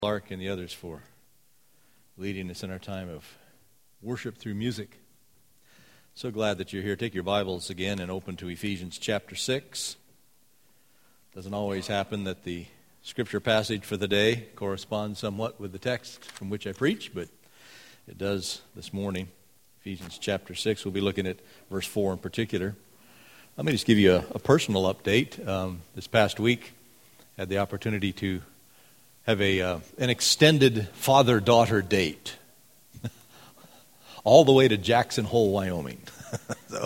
Clark and the others for leading us in our time of worship through music. So glad that you're here. Take your Bibles again and open to Ephesians chapter 6. Doesn't always happen that the scripture passage for the day corresponds somewhat with the text from which I preach, but it does this morning. Ephesians chapter 6, we'll be looking at verse 4 in particular. Let me just give you a personal update. This past week, I had the opportunity to have an extended father-daughter date, all the way to Jackson Hole, Wyoming. So,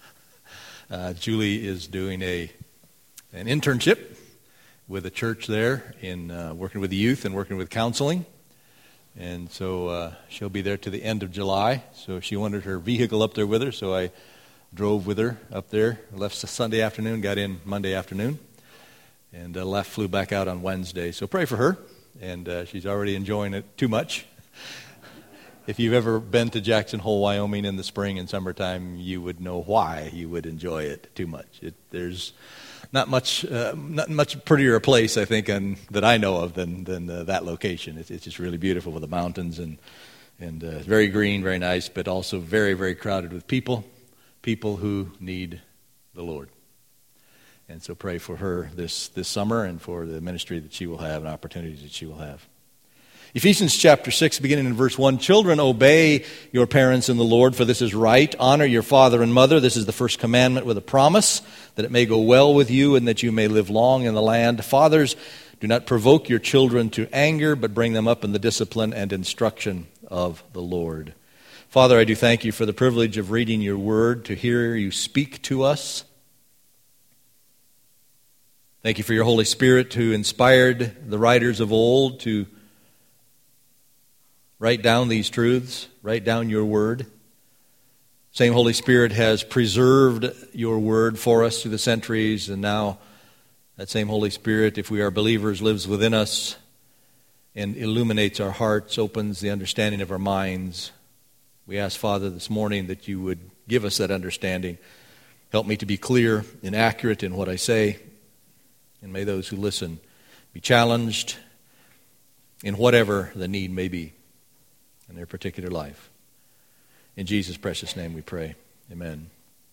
Julie is doing an internship with a church there in working with the youth and working with counseling, and so she'll be there to the end of July. So she wanted her vehicle up there with her, so I drove with her up there. Left Sunday afternoon, got in Monday afternoon. And flew back out on Wednesday. So pray for her, and she's already enjoying it too much. If you've ever been to Jackson Hole, Wyoming in the spring and summertime, you would know why you would enjoy it too much. There's not much prettier a place, I think, that I know of than that location. It's just really beautiful with the mountains and very green, very nice, but also very, very crowded with people who need the Lord. And so pray for her this summer and for the ministry that she will have and opportunities that she will have. Ephesians chapter 6, beginning in verse 1, Children, obey your parents in the Lord, for this is right. Honor your father and mother. This is the first commandment with a promise, that it may go well with you and that you may live long in the land. Fathers, do not provoke your children to anger, but bring them up in the discipline and instruction of the Lord. Father, I do thank you for the privilege of reading your word, to hear you speak to us. Thank you for your Holy Spirit who inspired the writers of old to write down these truths, write down your word. Same Holy Spirit has preserved your word for us through the centuries, and now that same Holy Spirit, if we are believers, lives within us and illuminates our hearts, opens the understanding of our minds. We ask, Father, this morning that you would give us that understanding. Help me to be clear and accurate in what I say. And may those who listen be challenged in whatever the need may be in their particular life. In Jesus' precious name we pray. Amen.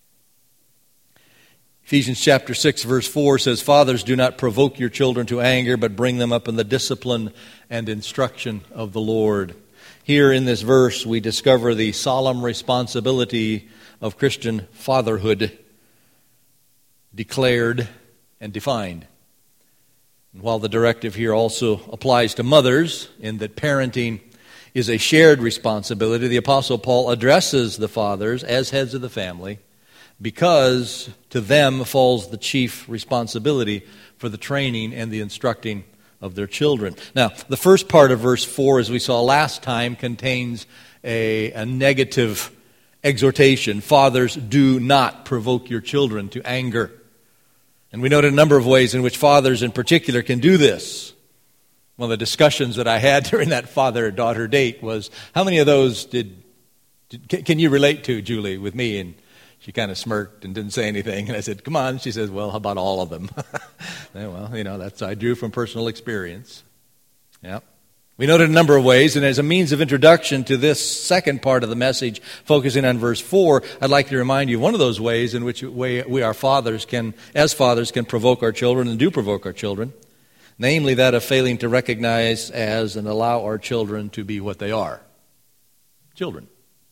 Ephesians chapter 6, verse 4 says, Fathers, do not provoke your children to anger, but bring them up in the discipline and instruction of the Lord. Here in this verse we discover the solemn responsibility of Christian fatherhood, declared and defined. And while the directive here also applies to mothers, in that parenting is a shared responsibility, the Apostle Paul addresses the fathers as heads of the family because to them falls the chief responsibility for the training and the instructing of their children. Now, the first part of verse 4, as we saw last time, contains a negative exhortation. Fathers, do not provoke your children to anger. And we noted a number of ways in which fathers in particular can do this. One of the discussions that I had during that father-daughter date was, how many of those can you relate to, Julie, with me? And she kind of smirked and didn't say anything. And I said, come on. She says, well, how about all of them? Well, that's I drew from personal experience. Yeah. We noted a number of ways, and as a means of introduction to this second part of the message, focusing on verse 4, I'd like to remind you of one of those ways in which we as fathers can provoke our children and do provoke our children, namely that of failing to recognize as and allow our children to be what they are. Children.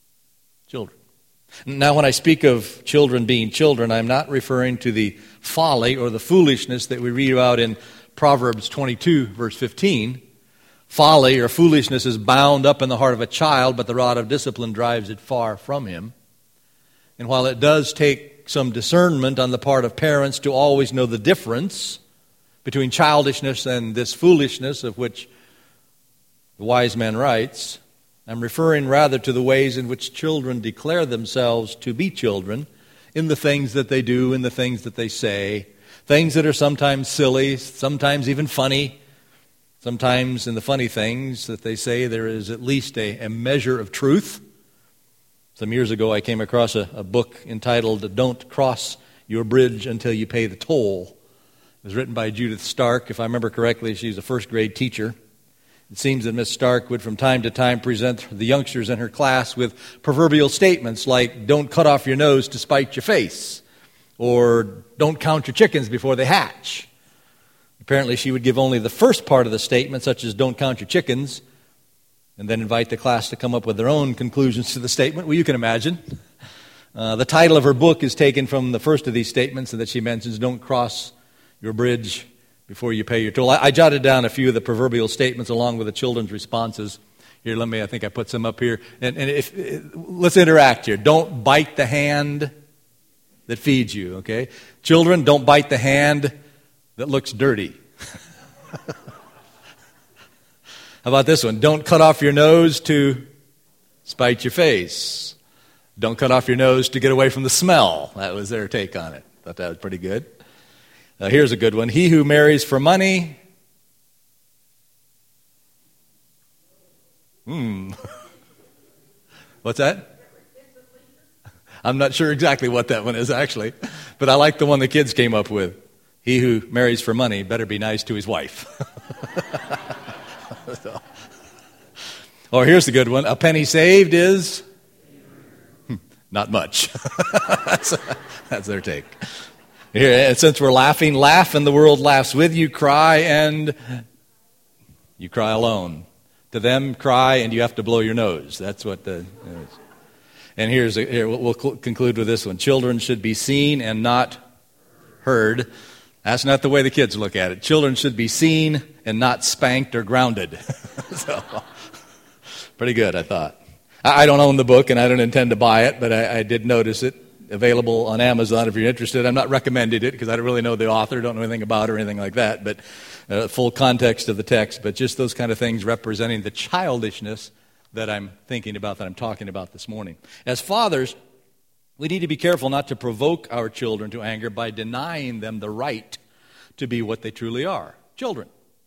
Now, when I speak of children being children, I'm not referring to the folly or the foolishness that we read about in Proverbs 22, verse 15. Folly or foolishness is bound up in the heart of a child, but the rod of discipline drives it far from him. And while it does take some discernment on the part of parents to always know the difference between childishness and this foolishness of which the wise man writes, I'm referring rather to the ways in which children declare themselves to be children in the things that they do, in the things that they say, things that are sometimes silly, sometimes even funny. Sometimes in the funny things that they say there is at least a measure of truth. Some years ago I came across a book entitled Don't Cross Your Bridge Until You Pay the Toll. It was written by Judith Stark. If I remember correctly, she's a first grade teacher. It seems that Miss Stark would from time to time present the youngsters in her class with proverbial statements like, don't cut off your nose to spite your face, or don't count your chickens before they hatch. Apparently she would give only the first part of the statement, such as don't count your chickens, and then invite the class to come up with their own conclusions to the statement. Well, you can imagine. The title of her book is taken from the first of these statements that she mentions, don't cross your bridge before you pay your toll. I jotted down a few of the proverbial statements along with the children's responses. Here, I think I put some up here. And let's interact here. Don't bite the hand that feeds you, okay? Children, don't bite the hand that looks dirty. How about this one? Don't cut off your nose to spite your face. Don't cut off your nose to get away from the smell. That was their take on it. Thought that was pretty good. Here's a good one. He who marries for money. What's that? I'm not sure exactly what that one is, actually. But I like the one the kids came up with. He who marries for money better be nice to his wife. Or here's the good one. A penny saved is not much. That's their take. Here, and since we're laughing, laugh and the world laughs with you. Cry and you cry alone. To them, cry and you have to blow your nose. That's what the... And here we'll conclude with this one. Children should be seen and not heard. That's not the way the kids look at it. Children should be seen and not spanked or grounded. So, pretty good, I thought. I don't own the book and I don't intend to buy it, but I did notice it. Available on Amazon if you're interested. I'm not recommending it because I don't really know the author, don't know anything about it or anything like that, but full context of the text, but just those kind of things representing the childishness that I'm thinking about, that I'm talking about this morning. As fathers, we need to be careful not to provoke our children to anger by denying them the right to be what they truly are, children.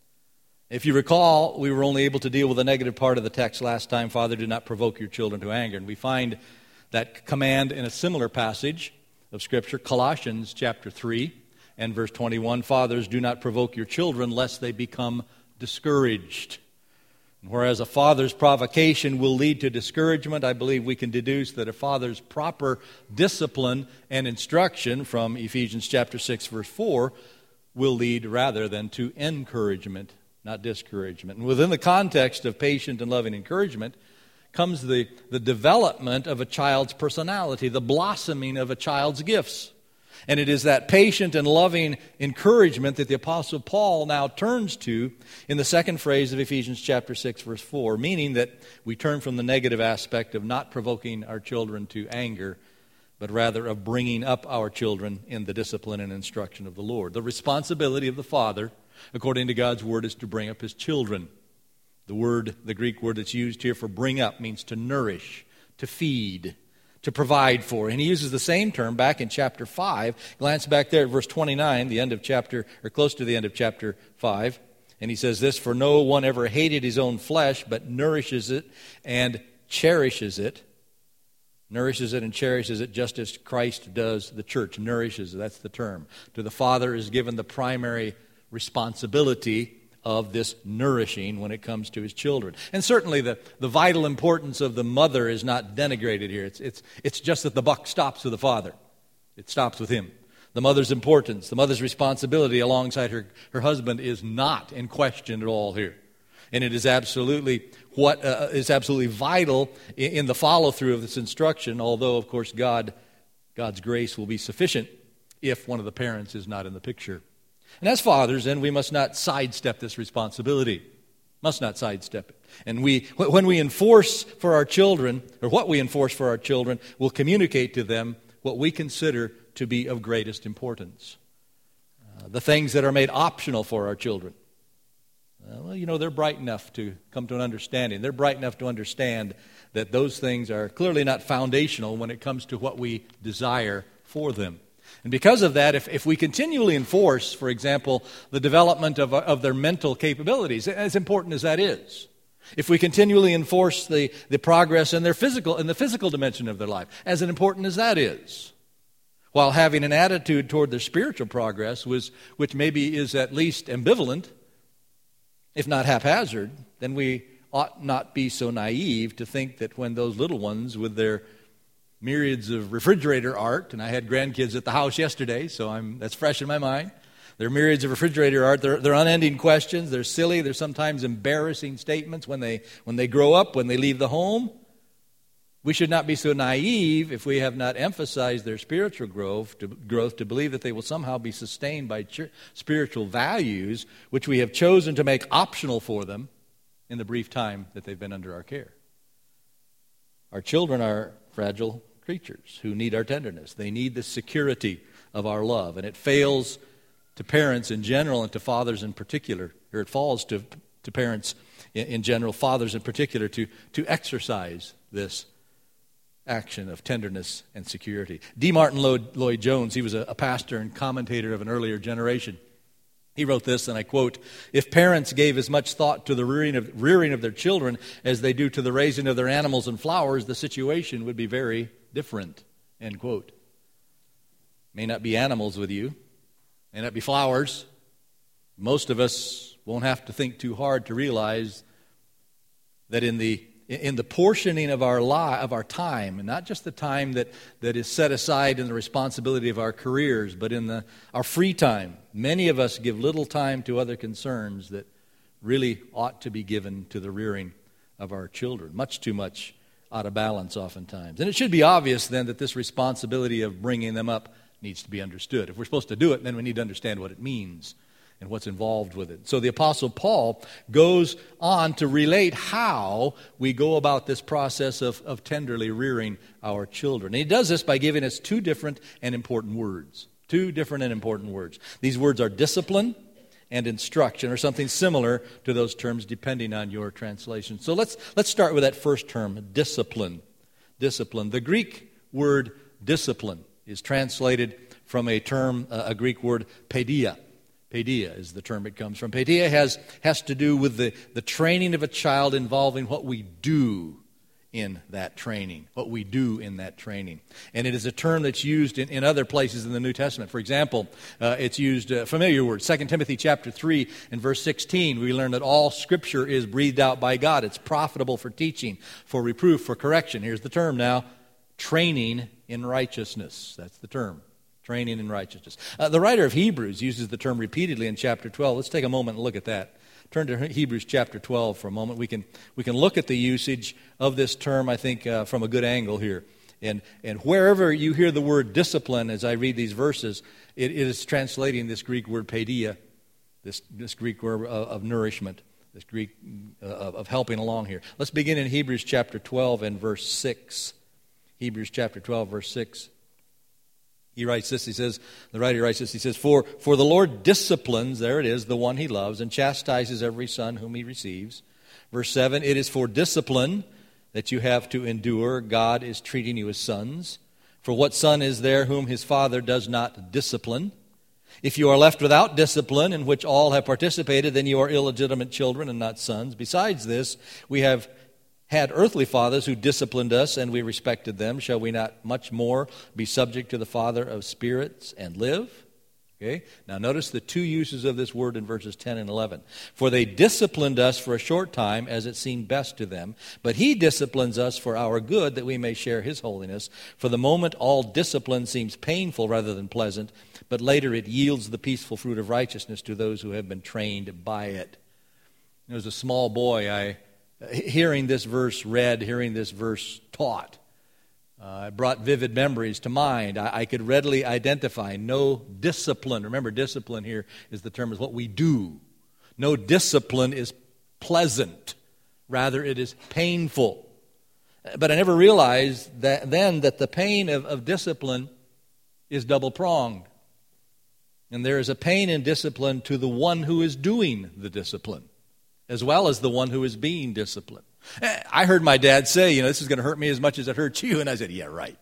If you recall, we were only able to deal with the negative part of the text last time, Father, do not provoke your children to anger, and we find that command in a similar passage of Scripture, Colossians chapter 3 and verse 21, fathers, do not provoke your children lest they become discouraged. And whereas a father's provocation will lead to discouragement, I believe we can deduce that a father's proper discipline and instruction from Ephesians chapter 6 verse 4 will lead rather than to encouragement, not discouragement. And within the context of patient and loving encouragement, comes the development of a child's personality, the blossoming of a child's gifts. And it is that patient and loving encouragement that the Apostle Paul now turns to in the second phrase of Ephesians chapter 6, verse 4, meaning that we turn from the negative aspect of not provoking our children to anger, but rather of bringing up our children in the discipline and instruction of the Lord. The responsibility of the father, according to God's word, is to bring up his children. The Greek word that's used here for bring up means to nourish, to feed, to provide for. And he uses the same term back in chapter 5. Glance back there at verse 29, the end of chapter, or close to the end of chapter 5. And he says this, for no one ever hated his own flesh, but nourishes it and cherishes it. Nourishes it and cherishes it just as Christ does the church. Nourishes it, that's the term. To the father is given the primary responsibility of this nourishing when it comes to his children. And certainly the vital importance of the mother is not denigrated here. It's just that the buck stops with the father. It stops with him. The mother's importance, the mother's responsibility alongside her husband is not in question at all here. And it is absolutely what is absolutely vital in the follow-through of this instruction, although, of course, God's grace will be sufficient if one of the parents is not in the picture. And as fathers, then, we must not sidestep this responsibility. Must not sidestep it. And when we enforce for our children, or what we enforce for our children, will communicate to them what we consider to be of greatest importance. The things that are made optional for our children. Well, they're bright enough to come to an understanding. They're bright enough to understand that those things are clearly not foundational when it comes to what we desire for them. And because of that, if we continually enforce, for example, the development of their mental capabilities, as important as that is, if we continually enforce the progress in the physical dimension of their life, as important as that is, while having an attitude toward their spiritual progress, which maybe is at least ambivalent, If not haphazard, then we ought not be so naive to think that when those little ones with their myriads of refrigerator art, and I had grandkids at the house yesterday, so that's fresh in my mind. Their myriads of refrigerator art, they're unending questions, they're silly, they're sometimes embarrassing statements when they grow up, when they leave the home. We should not be so naive if we have not emphasized their spiritual growth to believe that they will somehow be sustained by spiritual values which we have chosen to make optional for them in the brief time that they've been under our care. Our children are fragile creatures who need our tenderness. They need the security of our love, and it fails to parents in general and to fathers in particular, or it falls to parents in general, fathers in particular, to exercise this action of tenderness and security. D. Martin Lloyd-Jones, he was a pastor and commentator of an earlier generation. He wrote this, and I quote, "If parents gave as much thought to the rearing of their children as they do to the raising of their animals and flowers, the situation would be very different." End quote. May not be animals with you, may not be flowers. Most of us won't have to think too hard to realize that in the portioning of our time, and not just the time that is set aside in the responsibility of our careers, but in our free time, many of us give little time to other concerns that really ought to be given to the rearing of our children. Much too much out of balance oftentimes. And it should be obvious then that this responsibility of bringing them up needs to be understood. If we're supposed to do it, then we need to understand what it means and what's involved with it. So the Apostle Paul goes on to relate how we go about this process of tenderly rearing our children. And he does this by giving us two different and important words. Two different and important words. These words are discipline and instruction, or something similar to those terms depending on your translation. So let's start with that first term, discipline. Discipline. The Greek word discipline is translated from a Greek word, paideia. Paideia is the term it comes from. Paideia has to do with the training of a child involving what we do in that training. What we do in that training. And it is a term that's used in other places in the New Testament. For example, it's used, familiar word, 2 Timothy chapter 3 and verse 16. We learn that all Scripture is breathed out by God. It's profitable for teaching, for reproof, for correction. Here's the term now, training in righteousness. That's the term. Training in righteousness. The writer of Hebrews uses the term repeatedly in chapter 12. Let's take a moment and look at that. Turn to Hebrews chapter 12 for a moment. We can look at the usage of this term, I think, from a good angle here. And wherever you hear the word discipline, as I read these verses, it is translating this Greek word paideia, this Greek word of nourishment, this Greek of helping along here. Let's begin in Hebrews chapter 12 and verse 6. Hebrews chapter 12, verse 6. He writes this, the writer writes this, he says, For the Lord disciplines, there it is, the one he loves, and chastises every son whom he receives. Verse 7, it is for discipline that you have to endure. God is treating you as sons. For what son is there whom his father does not discipline? If you are left without discipline, in which all have participated, then you are illegitimate children and not sons. Besides this, we have had earthly fathers who disciplined us, and we respected them. Shall we not much more be subject to the Father of spirits and live? Okay. Now notice the two uses of this word in verses 10 and 11. For they disciplined us for a short time as it seemed best to them, but he disciplines us for our good, that we may share his holiness. For the moment all discipline seems painful rather than pleasant, but later it yields the peaceful fruit of righteousness to those who have been trained by it. As a small boy, hearing this verse read, hearing this verse taught, it brought vivid memories to mind. I could readily identify no discipline. Remember, discipline here is the term, is what we do. No discipline is pleasant. Rather, it is painful. But I never realized that the pain of discipline is double-pronged. And there is a pain in discipline to the one who is doing the discipline, as well as the one who is being disciplined. I heard my dad say, this is going to hurt me as much as it hurts you. And I said, yeah, right.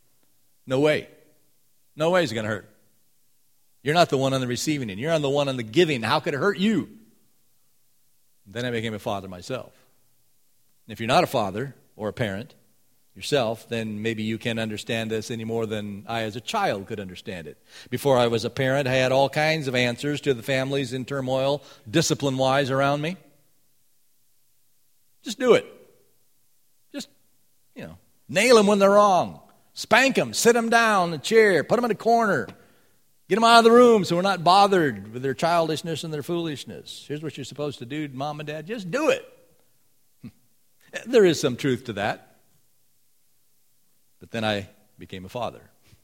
No way. No way it's going to hurt. You're not the one on the receiving end. You're on the one on the giving. How could it hurt you? Then I became a father myself. And if you're not a father or a parent yourself, then maybe you can't understand this any more than I as a child could understand it. Before I was a parent, I had all kinds of answers to the families in turmoil, discipline-wise, around me. Just do it. Just, nail them when they're wrong. Spank them, sit them down in a chair, put them in a corner. Get them out of the room so we're not bothered with their childishness and their foolishness. Here's what you're supposed to do, Mom and Dad. Just do it. There is some truth to that. But then I became a father.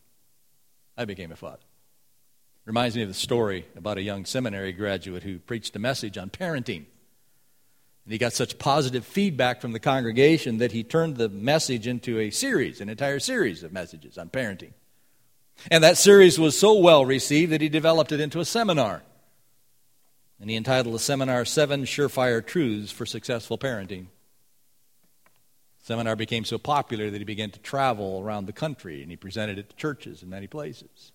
Reminds me of the story about a young seminary graduate who preached a message on parenting. And he got such positive feedback from the congregation that he turned the message into an entire series of messages on parenting. And that series was so well received that he developed it into a seminar. And he entitled the seminar, 7 Surefire Truths for Successful Parenting. The seminar became so popular that he began to travel around the country, and he presented it to churches in many places.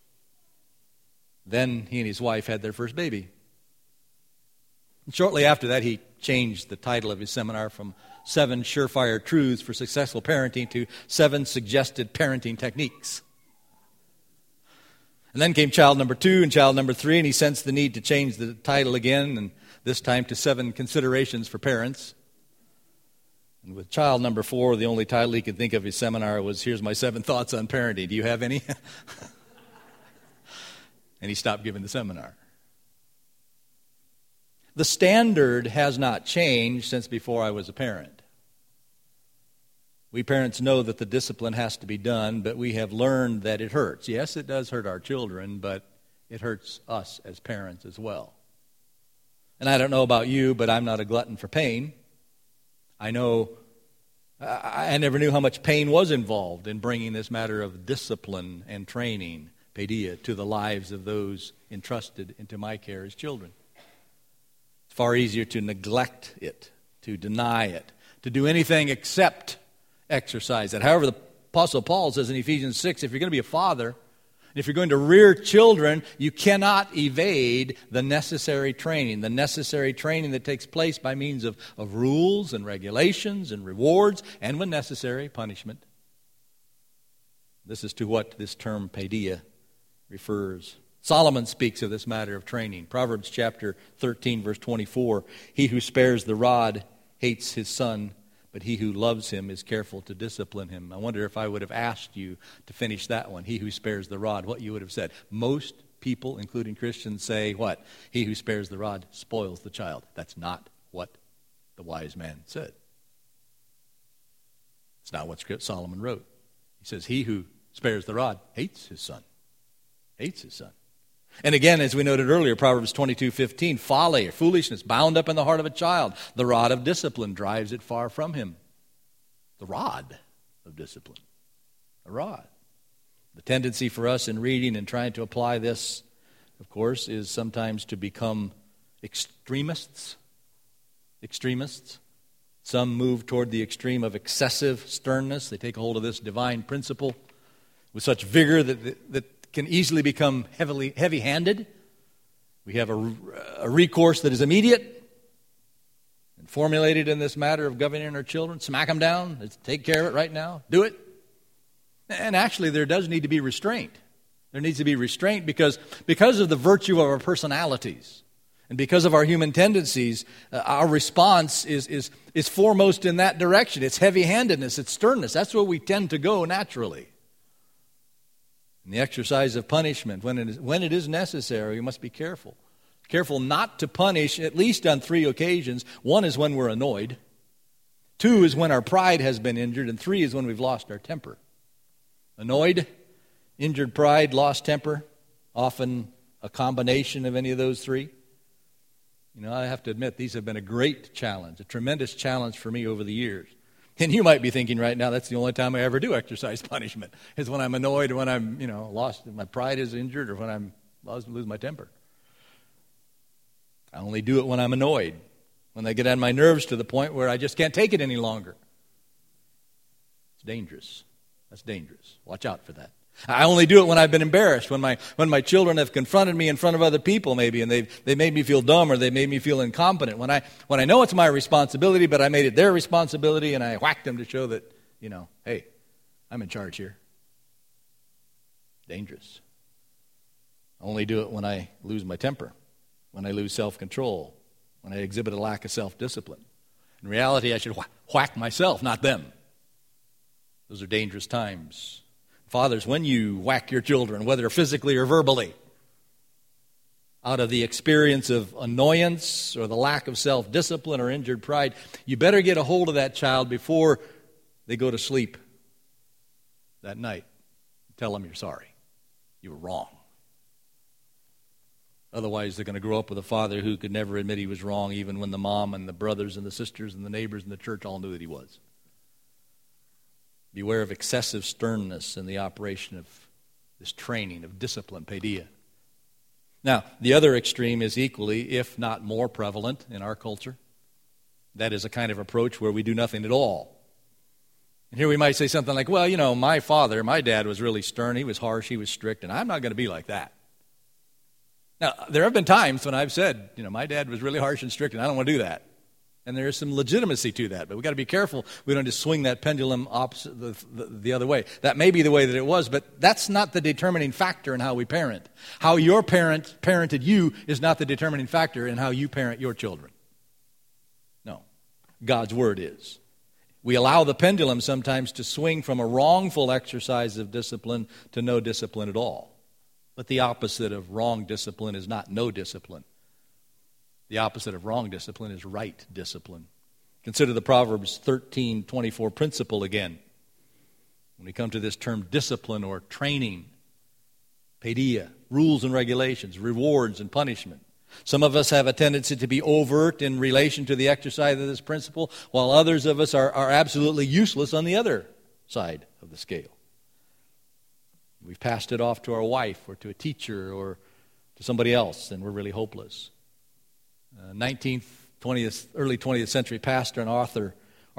Then he and his wife had their first baby. And shortly after that, he changed the title of his seminar from 7 Surefire Truths for Successful Parenting to 7 Suggested Parenting Techniques. And then came child number 2 and child number 3, and he sensed the need to change the title again, and this time to 7 Considerations for Parents. And with child number 4, the only title he could think of his seminar was, Here's My 7 Thoughts on Parenting. Do you have any? And he stopped giving the seminar. The standard has not changed since before I was a parent. We parents know that the discipline has to be done, but we have learned that it hurts. Yes, it does hurt our children, but it hurts us as parents as well. And I don't know about you, but I'm not a glutton for pain. I never knew how much pain was involved in bringing this matter of discipline and training, paideia, to the lives of those entrusted into my care as children. It's far easier to neglect it, to deny it, to do anything except exercise it. However, the Apostle Paul says in Ephesians 6, if you're going to be a father, if you're going to rear children, you cannot evade the necessary training that takes place by means of rules and regulations and rewards, and when necessary, punishment. This is to what this term paideia refers. Solomon speaks of this matter of training. Proverbs chapter 13, verse 24, he who spares the rod hates his son, but he who loves him is careful to discipline him. I wonder if I would have asked you to finish that one, he who spares the rod, what you would have said. Most people, including Christians, say what? He who spares the rod spoils the child. That's not what the wise man said. It's not what Solomon wrote. He says, he who spares the rod hates his son. Hates his son. And again, as we noted earlier, Proverbs 22:15, folly or foolishness bound up in the heart of a child. The rod of discipline drives it far from him. The rod of discipline. The rod. The tendency for us in reading and trying to apply this, of course, is sometimes to become extremists. Extremists. Some move toward the extreme of excessive sternness. They take hold of this divine principle with such vigor that can easily become heavy-handed. We have a recourse that is immediate and formulated in this matter of governing our children. Smack them down. Let's take care of it right now. Do it. And actually, there does need to be restraint. There needs to be restraint because of the virtue of our personalities and because of our human tendencies, our response is foremost in that direction. It's heavy-handedness. It's sternness. That's where we tend to go naturally. In the exercise of punishment, when it is necessary, we must be careful. Careful not to punish, at least on 3 occasions. 1 is when we're annoyed. 2 is when our pride has been injured. And 3 is when we've lost our temper. Annoyed, injured pride, lost temper, often a combination of any of those 3. I have to admit, these have been a great challenge, a tremendous challenge for me over the years. And you might be thinking right now, that's the only time I ever do exercise punishment, is when I'm annoyed, or when I'm, lost, my pride is injured, or when I'm lose my temper. I only do it when I'm annoyed, when I get on my nerves to the point where I just can't take it any longer. It's dangerous. That's dangerous. Watch out for that. I only do it when I've been embarrassed, when my children have confronted me in front of other people maybe, and they made me feel dumb or they made me feel incompetent. When I know it's my responsibility, but I made it their responsibility and I whacked them to show that, hey, I'm in charge here. Dangerous. I only do it when I lose my temper, when I lose self-control, when I exhibit a lack of self-discipline. In reality, I should whack myself, not them. Those are dangerous times. Fathers, when you whack your children, whether physically or verbally, out of the experience of annoyance or the lack of self-discipline or injured pride, you better get a hold of that child before they go to sleep that night. Tell them you're sorry. You were wrong. Otherwise, they're going to grow up with a father who could never admit he was wrong, even when the mom and the brothers and the sisters and the neighbors and the church all knew that he was. Beware of excessive sternness in the operation of this training of discipline, paideia. Now, the other extreme is equally, if not more prevalent in our culture. That is a kind of approach where we do nothing at all. And here we might say something like, well, my dad was really stern, he was harsh, he was strict, and I'm not going to be like that. Now, there have been times when I've said, my dad was really harsh and strict, and I don't want to do that. And there is some legitimacy to that, but we've got to be careful we don't just swing that pendulum opposite the other way. That may be the way that it was, but that's not the determining factor in how we parent. How your parent parented you is not the determining factor in how you parent your children. No. God's Word is. We allow the pendulum sometimes to swing from a wrongful exercise of discipline to no discipline at all. But the opposite of wrong discipline is not no discipline. The opposite of wrong discipline is right discipline. Consider the Proverbs 13:24 principle again. When we come to this term discipline or training, paideia, rules and regulations, rewards and punishment. Some of us have a tendency to be overt in relation to the exercise of this principle, while others of us are absolutely useless on the other side of the scale. We've passed it off to our wife or to a teacher or to somebody else, and we're really hopeless. 19th, 20th, early 20th century pastor and author,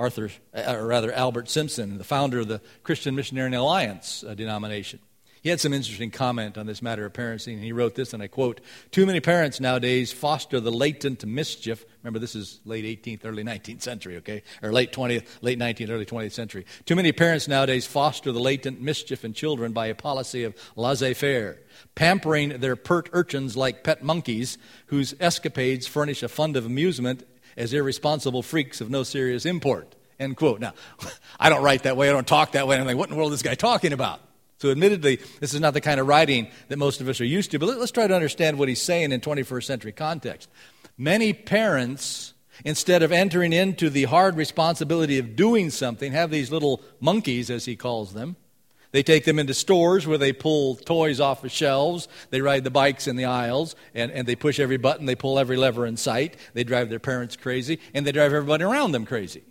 Albert Simpson, the founder of the Christian Missionary Alliance denomination. He had some interesting comment on this matter of parenting, and he wrote this, and I quote, "Too many parents nowadays foster the latent mischief." Remember, this is late 18th, early 19th century, okay? Or late 19th, early 20th century. "Too many parents nowadays foster the latent mischief in children by a policy of laissez-faire, pampering their pert urchins like pet monkeys whose escapades furnish a fund of amusement as irresponsible freaks of no serious import." End quote. Now, I don't write that way, I don't talk that way, and I'm like, what in the world is this guy talking about? So admittedly, this is not the kind of writing that most of us are used to, but let's try to understand what he's saying in 21st century context. Many parents, instead of entering into the hard responsibility of doing something, have these little monkeys, as he calls them. They take them into stores where they pull toys off of shelves, they ride the bikes in the aisles, and they push every button, they pull every lever in sight, they drive their parents crazy, and they drive everybody around them crazy.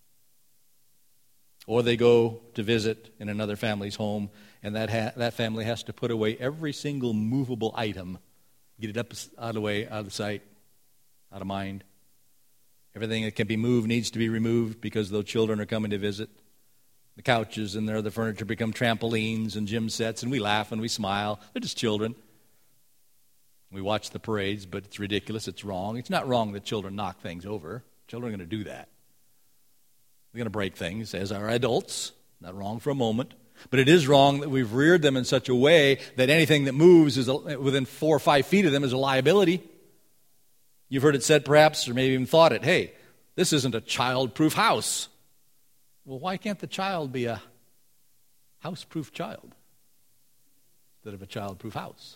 Or they go to visit in another family's home, and that family has to put away every single movable item, get it up out of the way, out of sight, out of mind. Everything that can be moved needs to be removed because those children are coming to visit. The couches and their other furniture become trampolines and gym sets, and we laugh and we smile. They're just children. We watch the parades, but it's ridiculous. It's wrong. It's not wrong that children knock things over. Children are going to do that. They're going to break things, as are adults. Not wrong for a moment. But it is wrong that we've reared them in such a way that anything that moves within 4 or 5 feet of them is a liability. You've heard it said perhaps, or maybe even thought it, hey, this isn't a child-proof house. Well, why can't the child be a house-proof child instead of a child-proof house?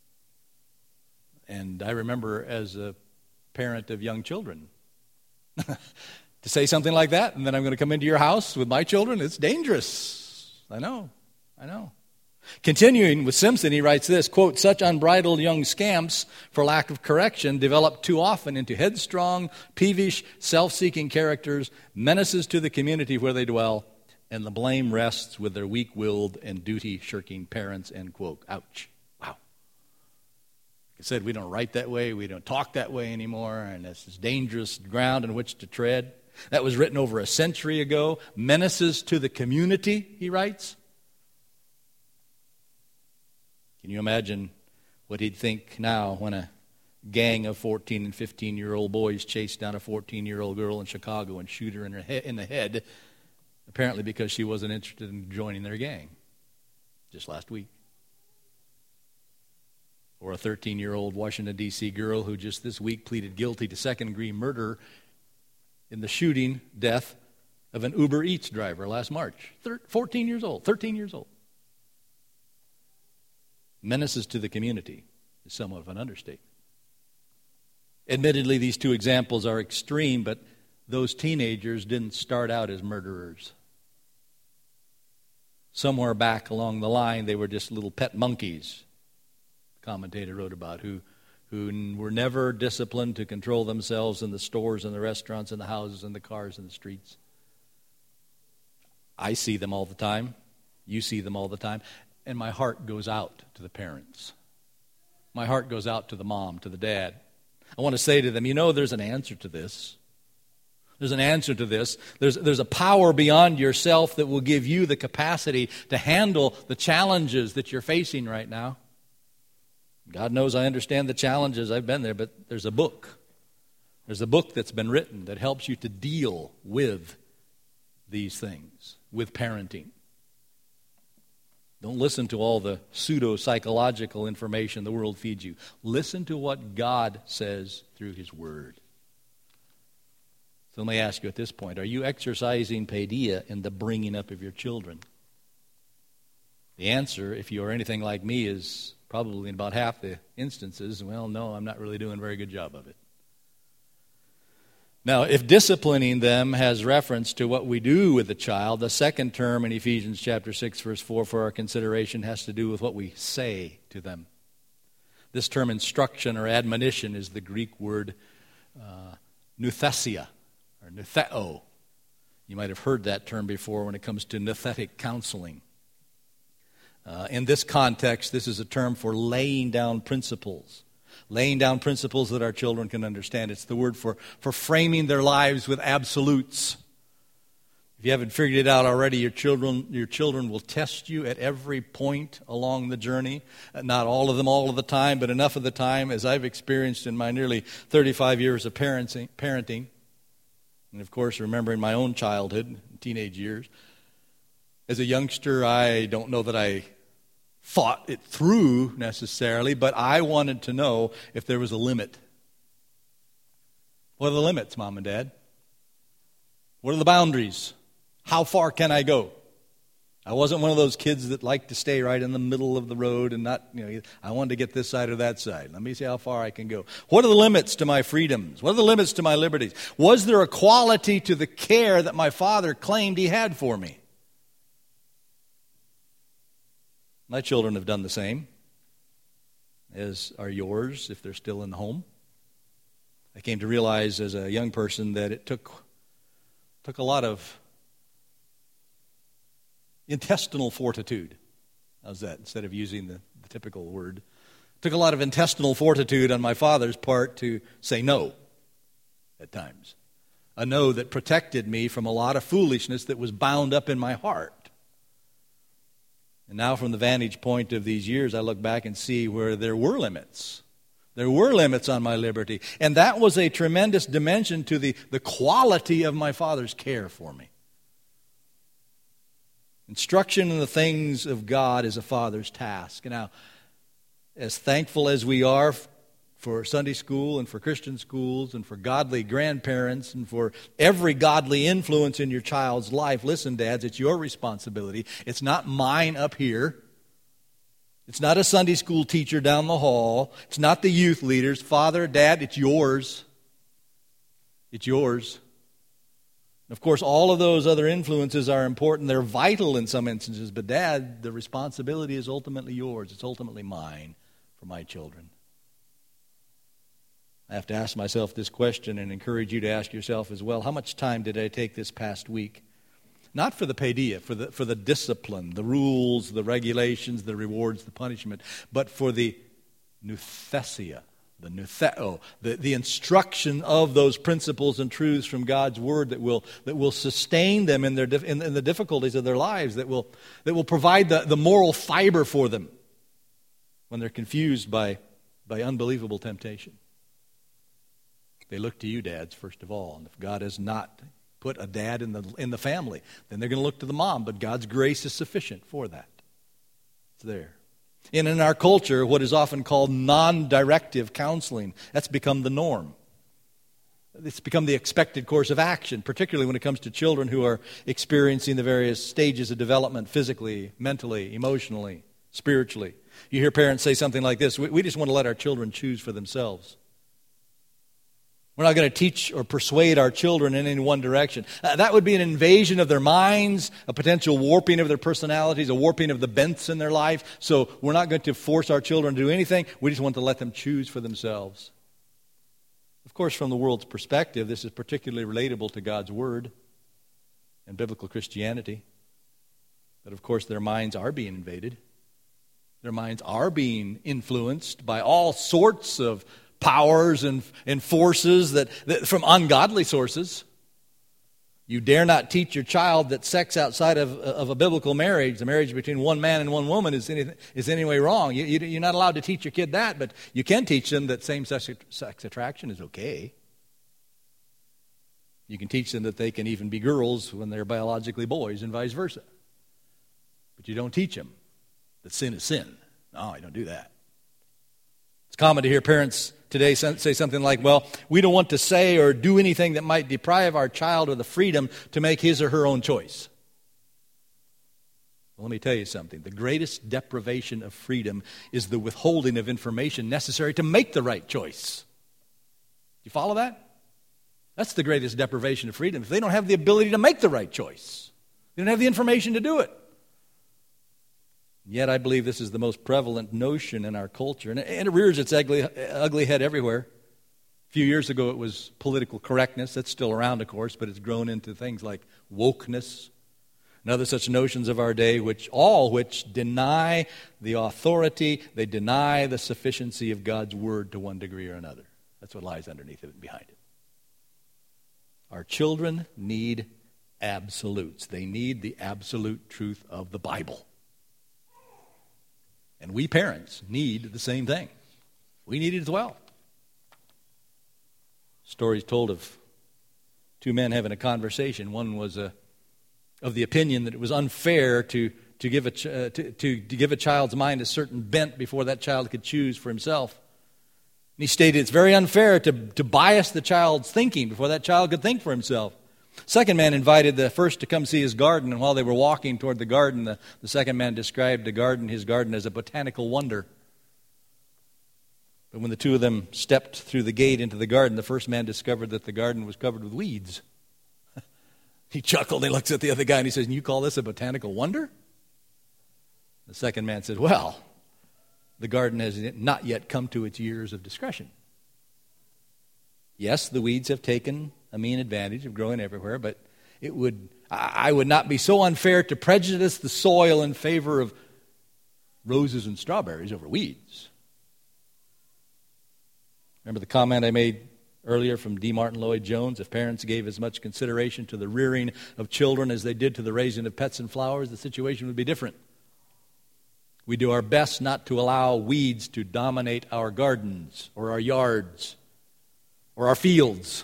And I remember as a parent of young children, to say something like that, and then I'm going to come into your house with my children, it's dangerous. I know. Continuing with Simpson, he writes this, quote, "Such unbridled young scamps, for lack of correction, develop too often into headstrong, peevish, self-seeking characters, menaces to the community where they dwell, and the blame rests with their weak-willed and duty-shirking parents," end quote. Ouch. Wow. Like I said, we don't write that way, we don't talk that way anymore, and this is dangerous ground in which to tread. That was written over a century ago. Menaces to the community, he writes. Can you imagine what he'd think now when a gang of 14 and 15-year-old boys chase down a 14-year-old girl in Chicago and shoot her in the head, apparently because she wasn't interested in joining their gang, just last week. Or a 13-year-old Washington, D.C. girl who just this week pleaded guilty to second-degree murder in the shooting death of an Uber Eats driver last March. 14 years old, 13 years old. Menaces to the community is somewhat of an understatement. Admittedly, these two examples are extreme, but those teenagers didn't start out as murderers. Somewhere back along the line, they were just little pet monkeys, the commentator wrote about, who were never disciplined to control themselves in the stores and the restaurants and the houses and the cars and the streets. I see them all the time. You see them all the time. And my heart goes out to the parents. My heart goes out to the mom, to the dad. I want to say to them, there's an answer to this. There's an answer to this. There's a power beyond yourself that will give you the capacity to handle the challenges that you're facing right now. God knows I understand the challenges. I've been there, but there's a book. There's a book that's been written that helps you to deal with these things, with parenting. Don't listen to all the pseudo-psychological information the world feeds you. Listen to what God says through His Word. So let me ask you at this point, are you exercising paideia in the bringing up of your children? The answer, if you are anything like me, is probably in about half the instances, well, no, I'm not really doing a very good job of it. Now, if disciplining them has reference to what we do with the child, the second term in Ephesians chapter 6, verse 4 for our consideration has to do with what we say to them. This term instruction or admonition is the Greek word nouthesia, or noutheo. You might have heard that term before when it comes to nouthetic counseling. In this context, this is a term for laying down principles. Laying down principles that our children can understand. It's the word for framing their lives with absolutes. If you haven't figured it out already, your children will test you at every point along the journey. Not all of them all of the time, but enough of the time, as I've experienced in my nearly 35 years of parenting. And of course, remembering my own childhood, teenage years. As a youngster, I don't know that I thought it through necessarily, but I wanted to know if there was a limit. What are the limits, Mom and Dad? What are the boundaries? How far can I go? I wasn't one of those kids that liked to stay right in the middle of the road and not, I wanted to get this side or that side. Let me see how far I can go. What are the limits to my freedoms? What are the limits to my liberties? Was there a quality to the care that my father claimed he had for me? My children have done the same, as are yours if they're still in the home. I came to realize as a young person that it took a lot of intestinal fortitude. How's that? Instead of using the typical word. It took a lot of intestinal fortitude on my father's part to say no at times. A no that protected me from a lot of foolishness that was bound up in my heart. And now from the vantage point of these years, I look back and see where there were limits. There were limits on my liberty. And that was a tremendous dimension to the quality of my father's care for me. Instruction in the things of God is a father's task. Now, as thankful as we are for Sunday school and for Christian schools and for godly grandparents and for every godly influence in your child's life, listen, dads, it's your responsibility. It's not mine up here. It's not a Sunday school teacher down the hall. It's not the youth leaders. Father, Dad, it's yours. It's yours. Of course, all of those other influences are important. They're vital in some instances. But Dad, the responsibility is ultimately yours. It's ultimately mine for my children. I have to ask myself this question and encourage you to ask yourself as well. How much time did I take this past week? Not for the paideia, for the discipline, the rules, the regulations, the rewards, the punishment, but for the nouthesia, the noutheo, the instruction of those principles and truths from God's Word that will sustain them in the difficulties of their lives, that will provide the moral fiber for them when they're confused by unbelievable temptation. They look to you, dads, first of all. And if God has not put a dad in the family, then they're going to look to the mom. But God's grace is sufficient for that. It's there. And in our culture, what is often called non-directive counseling, that's become the norm. It's become the expected course of action, particularly when it comes to children who are experiencing the various stages of development physically, mentally, emotionally, spiritually. You hear parents say something like this: we just want to let our children choose for themselves. We're not going to teach or persuade our children in any one direction. That would be an invasion of their minds, a potential warping of their personalities, a warping of the bents in their life. So we're not going to force our children to do anything. We just want to let them choose for themselves. Of course, from the world's perspective, this is particularly relatable to God's Word and biblical Christianity. But of course, their minds are being invaded. Their minds are being influenced by all sorts of powers and forces that from ungodly sources. You dare not teach your child that sex outside of a biblical marriage, the marriage between one man and one woman, is any way wrong. You're not allowed to teach your kid that, but you can teach them that same-sex attraction is okay. You can teach them that they can even be girls when they're biologically boys and vice versa. But you don't teach them that sin is sin. No, you don't do that. It's common to hear parents today say something like, well, we don't want to say or do anything that might deprive our child of the freedom to make his or her own choice. Well, let me tell you something. The greatest deprivation of freedom is the withholding of information necessary to make the right choice. You follow that? That's the greatest deprivation of freedom. If they don't have the ability to make the right choice, they don't have the information to do it. Yet I believe this is the most prevalent notion in our culture, and it rears its ugly head everywhere. A few years ago it was political correctness. That's still around, of course, but it's grown into things like wokeness and other such notions of our day, which deny the authority, they deny the sufficiency of God's Word to one degree or another. That's what lies underneath it and behind it. Our children need absolutes. They need the absolute truth of the Bible. And we parents need the same thing. We need it as well. Stories told of two men having a conversation. One was of the opinion that it was unfair to give a child's mind a certain bent before that child could choose for himself. And he stated it's very unfair to bias the child's thinking before that child could think for himself. Second man invited the first to come see his garden, and while they were walking toward the garden, the second man described his garden as a botanical wonder. But when the two of them stepped through the gate into the garden, the first man discovered that the garden was covered with weeds. He chuckled, he looks at the other guy, and he says, "And you call this a botanical wonder?" The second man said, "Well, the garden has not yet come to its years of discretion. Yes, the weeds have taken a mean advantage of growing everywhere, but I would not be so unfair to prejudice the soil in favor of roses and strawberries over weeds." Remember the comment I made earlier from D. Martin Lloyd-Jones? If parents gave as much consideration to the rearing of children as they did to the raising of pets and flowers, the situation would be different. We do our best not to allow weeds to dominate our gardens or our yards or our fields.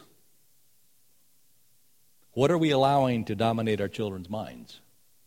What are we allowing to dominate our children's minds?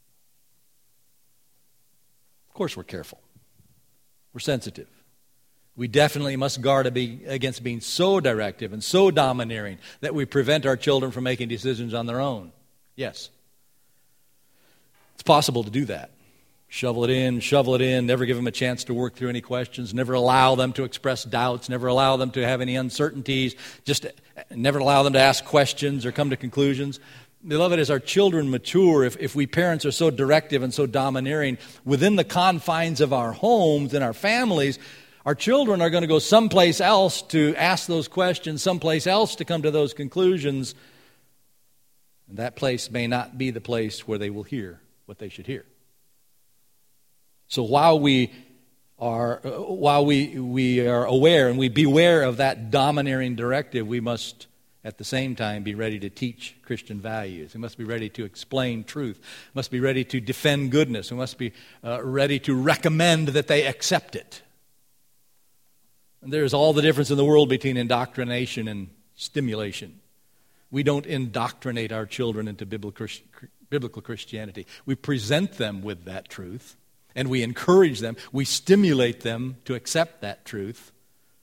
Of course we're careful. We're sensitive. We definitely must guard against being so directive and so domineering that we prevent our children from making decisions on their own. Yes. It's possible to do that. Shovel it in, never give them a chance to work through any questions, never allow them to express doubts, never allow them to have any uncertainties, just never allow them to ask questions or come to conclusions. Beloved, as our children mature, if we parents are so directive and so domineering within the confines of our homes and our families, our children are going to go someplace else to ask those questions, someplace else to come to those conclusions, and that place may not be the place where they will hear what they should hear. So while we are aware and we beware of that domineering directive, we must at the same time be ready to teach Christian values. We must be ready to explain truth. We must be ready to defend goodness. We must be ready to recommend that they accept it. And there's all the difference in the world between indoctrination and stimulation. We don't indoctrinate our children into biblical Christianity. We present them with that truth. And we encourage them, we stimulate them to accept that truth.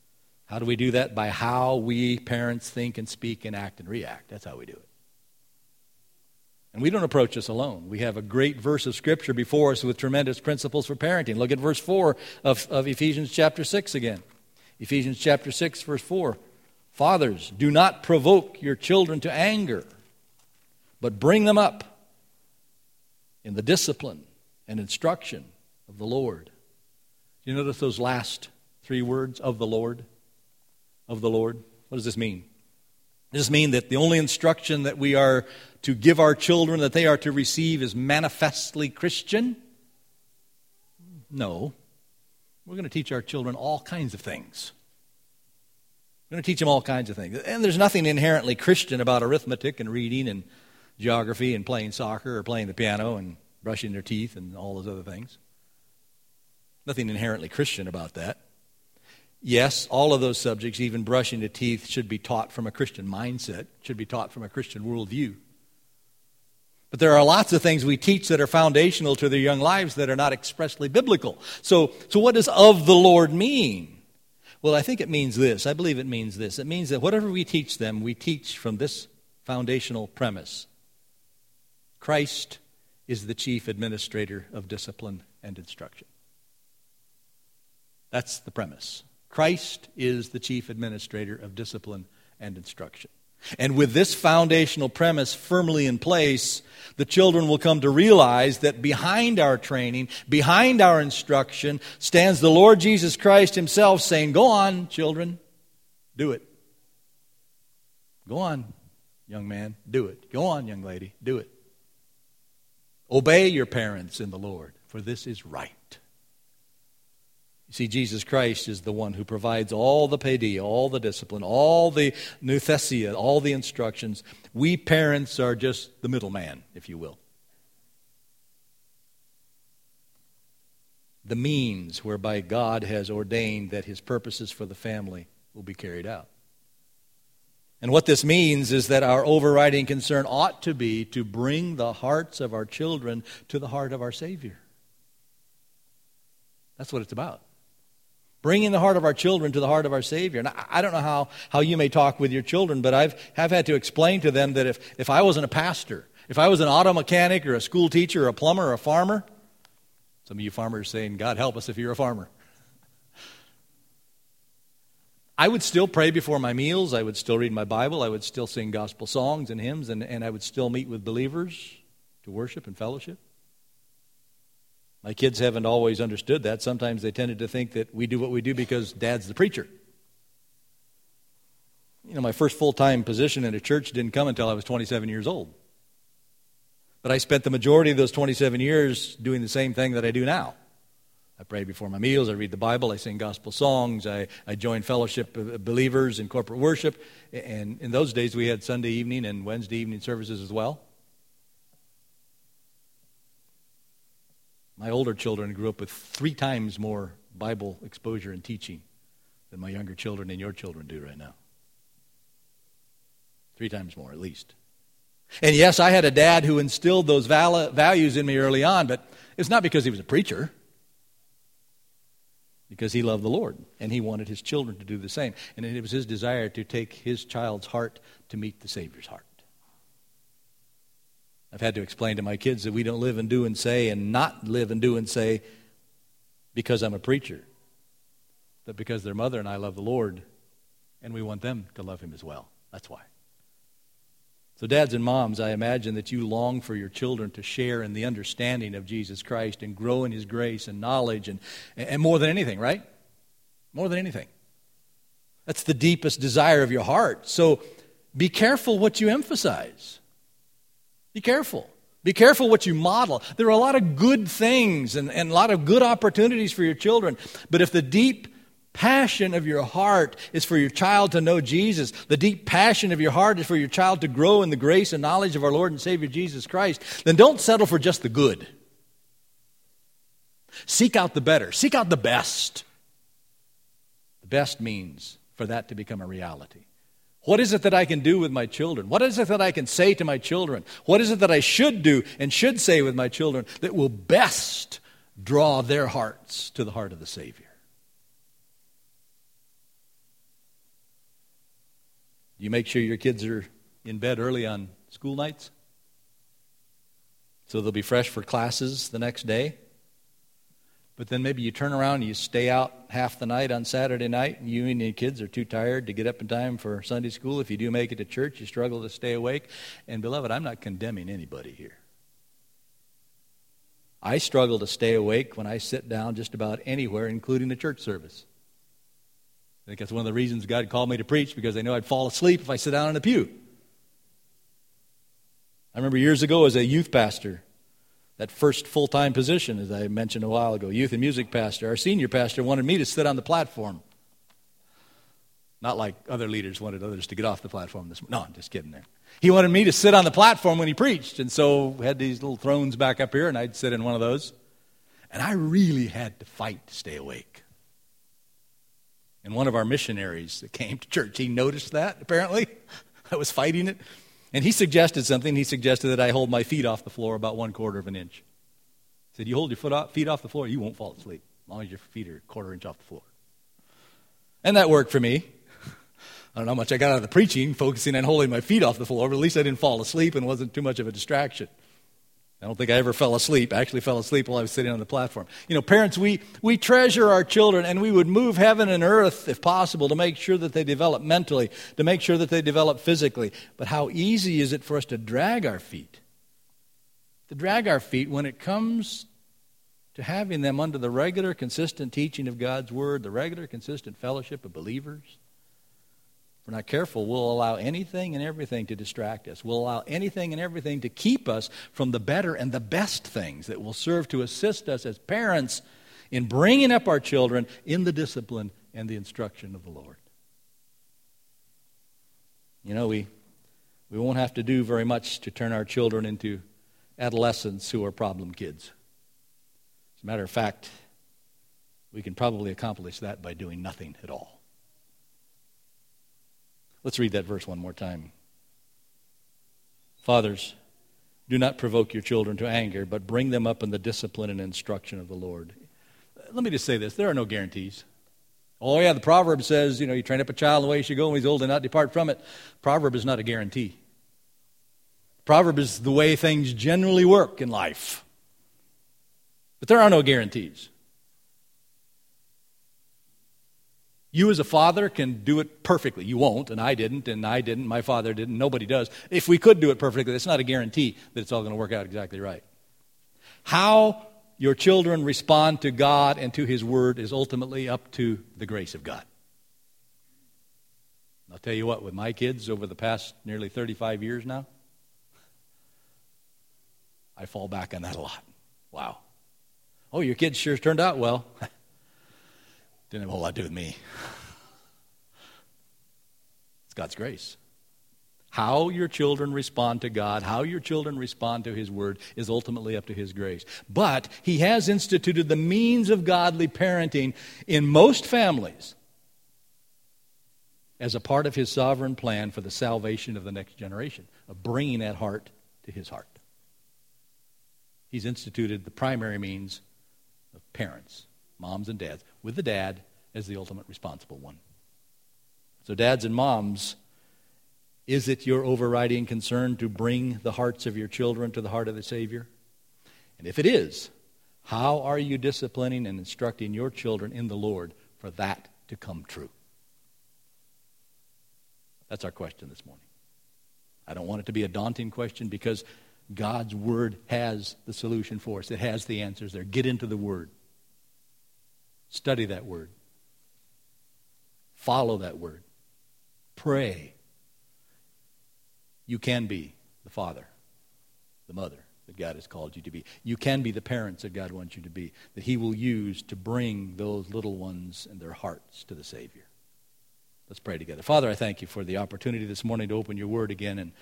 How do we do that? By how we parents think and speak and act and react. That's how we do it. And we don't approach this alone. We have a great verse of Scripture before us with tremendous principles for parenting. Look at verse 4 of Ephesians chapter 6 again. Ephesians chapter 6, verse 4. Fathers, do not provoke your children to anger, but bring them up in the discipline and instruction of the Lord. Do you notice those last three words, of the Lord? Of the Lord. What does this mean? Does this mean that the only instruction that we are to give our children, that they are to receive, is manifestly Christian? No. We're going to teach our children all kinds of things. We're going to teach them all kinds of things. And there's nothing inherently Christian about arithmetic and reading and geography and playing soccer or playing the piano and brushing their teeth and all those other things. Nothing inherently Christian about that. Yes, all of those subjects, even brushing the teeth, should be taught from a Christian mindset, should be taught from a Christian worldview. But there are lots of things we teach that are foundational to their young lives that are not expressly biblical. So what does of the Lord mean? Well, I think it means this. I believe it means this. It means that whatever we teach them, we teach from this foundational premise. Christ is the chief administrator of discipline and instruction. That's the premise. Christ is the chief administrator of discipline and instruction. And with this foundational premise firmly in place, the children will come to realize that behind our training, behind our instruction, stands the Lord Jesus Christ himself saying, go on, children, do it. Go on, young man, do it. Go on, young lady, do it. Obey your parents in the Lord, for this is right. You see, Jesus Christ is the one who provides all the paideia, all the discipline, all the nouthesia, all the instructions. We parents are just the middleman, if you will. The means whereby God has ordained that his purposes for the family will be carried out. And what this means is that our overriding concern ought to be to bring the hearts of our children to the heart of our Savior. That's what it's about. Bringing the heart of our children to the heart of our Savior. And I don't know how you may talk with your children, but have had to explain to them that if I wasn't a pastor, if I was an auto mechanic or a school teacher or a plumber or a farmer, some of you farmers saying, God help us if you're a farmer. I would still pray before my meals. I would still read my Bible. I would still sing gospel songs and hymns, and I would still meet with believers to worship and fellowship. My kids haven't always understood that. Sometimes they tended to think that we do what we do because Dad's the preacher. You know, my first full-time position in a church didn't come until I was 27 years old. But I spent the majority of those 27 years doing the same thing that I do now. I pray before my meals, I read the Bible, I sing gospel songs, I join fellowship of believers in corporate worship. And in those days we had Sunday evening and Wednesday evening services as well. My older children grew up with 3 times more Bible exposure and teaching than my younger children and your children do right now. 3 times more, at least. And yes, I had a dad who instilled those values in me early on, but it's not because he was a preacher. Because he loved the Lord, and he wanted his children to do the same. And it was his desire to take his child's heart to meet the Savior's heart. I've had to explain to my kids that we don't live and do and say and not live and do and say because I'm a preacher, but because their mother and I love the Lord, and we want them to love him as well. That's why. So dads and moms, I imagine that you long for your children to share in the understanding of Jesus Christ and grow in his grace and knowledge and more than anything, right? More than anything. That's the deepest desire of your heart. So be careful what you emphasize. Be careful. Be careful what you model. There are a lot of good things and a lot of good opportunities for your children. But if the deep passion of your heart is for your child to know Jesus, the deep passion of your heart is for your child to grow in the grace and knowledge of our Lord and Savior Jesus Christ, then don't settle for just the good. Seek out the better. Seek out the best. The best means for that to become a reality. What is it that I can do with my children? What is it that I can say to my children? What is it that I should do and should say with my children that will best draw their hearts to the heart of the Savior? You make sure your kids are in bed early on school nights so they'll be fresh for classes the next day. But then maybe you turn around and you stay out half the night on Saturday night, and you and your kids are too tired to get up in time for Sunday school. If you do make it to church, you struggle to stay awake. And beloved, I'm not condemning anybody here. I struggle to stay awake when I sit down just about anywhere, including the church service. I think that's one of the reasons God called me to preach, because I know I'd fall asleep if I sit down in a pew. I remember years ago as a youth pastor, that first full-time position, as I mentioned a while ago, youth and music pastor, our senior pastor wanted me to sit on the platform. Not like other leaders wanted others to get off the platform. No, I'm just kidding there. He wanted me to sit on the platform when he preached, and so we had these little thrones back up here, and I'd sit in one of those. And I really had to fight to stay awake. And one of our missionaries that came to church, he noticed that, apparently. I was fighting it. And he suggested something. He suggested that I hold my feet off the floor about 1/4 of an inch. He said, you hold your feet off the floor, you won't fall asleep, as long as your feet are 1/4 inch off the floor. And that worked for me. I don't know how much I got out of the preaching, focusing on holding my feet off the floor, but at least I didn't fall asleep and wasn't too much of a distraction. I don't think I ever fell asleep. I actually fell asleep while I was sitting on the platform. You know, parents, we treasure our children, and we would move heaven and earth, if possible, to make sure that they develop mentally, to make sure that they develop physically. But how easy is it for us to drag our feet? To drag our feet when it comes to having them under the regular, consistent teaching of God's Word, the regular, consistent fellowship of believers. If we're not careful, we'll allow anything and everything to distract us. We'll allow anything and everything to keep us from the better and the best things that will serve to assist us as parents in bringing up our children in the discipline and the instruction of the Lord. You know, we won't have to do very much to turn our children into adolescents who are problem kids. As a matter of fact, we can probably accomplish that by doing nothing at all. Let's read that verse one more time. Fathers, do not provoke your children to anger, but bring them up in the discipline and instruction of the Lord. Let me just say this. There are no guarantees. Oh, yeah, the proverb says, you train up a child in the way he should go, when he's old and not depart from it. Proverb is not a guarantee. Proverb is the way things generally work in life. But there are no guarantees. You as a father can do it perfectly. You won't, and I didn't, my father didn't, nobody does. If we could do it perfectly, that's not a guarantee that it's all going to work out exactly right. How your children respond to God and to His Word is ultimately up to the grace of God. I'll tell you what, with my kids over the past nearly 35 years now, I fall back on that a lot. Wow. Oh, your kids sure turned out well. Didn't have a whole lot to do with me. It's God's grace. How your children respond to God, how your children respond to His Word is ultimately up to His grace. But He has instituted the means of godly parenting in most families as a part of His sovereign plan for the salvation of the next generation, of bringing that heart to His heart. He's instituted the primary means of parents, moms and dads, with the dad as the ultimate responsible one. So dads and moms, is it your overriding concern to bring the hearts of your children to the heart of the Savior? And if it is, how are you disciplining and instructing your children in the Lord for that to come true? That's our question this morning. I don't want it to be a daunting question, because God's Word has the solution for us. It has the answers there. Get into the Word. Study that Word. Follow that Word. Pray. You can be the father, the mother that God has called you to be. You can be the parents that God wants you to be, that He will use to bring those little ones and their hearts to the Savior. Let's pray together. Father, I thank You for the opportunity this morning to open Your Word again. And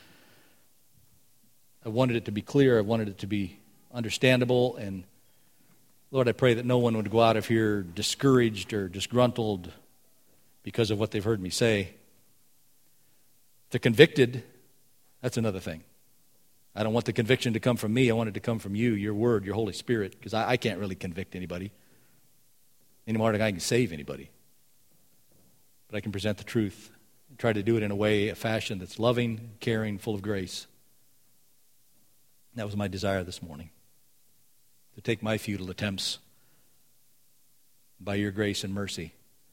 I wanted it to be clear. I wanted it to be understandable. And Lord, I pray that no one would go out of here discouraged or disgruntled because of what they've heard me say. If they're convicted, that's another thing. I don't want the conviction to come from me. I want it to come from You, Your Word, Your Holy Spirit, because I can't really convict anybody any more than I can save anybody. But I can present the truth try to do it in a fashion that's loving, caring, full of grace. That was my desire this morning, to take my futile attempts by your grace and mercy,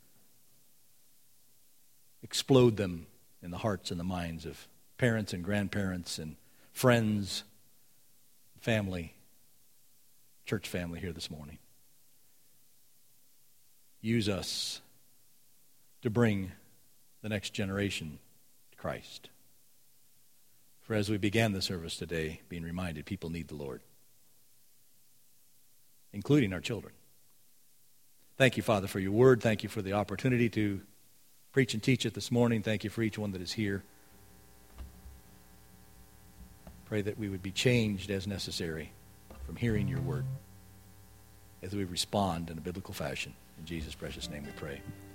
explode them in the hearts and the minds of parents and grandparents and friends, family, church family here this morning. Use us to bring the next generation to Christ. For as we began the service today, being reminded people need the Lord, including our children. Thank you, Father, for your word. Thank you for the opportunity to preach and teach it this morning. Thank you for each one that is here. Pray that we would be changed as necessary from hearing your word as we respond in a biblical fashion. In Jesus' precious name we pray.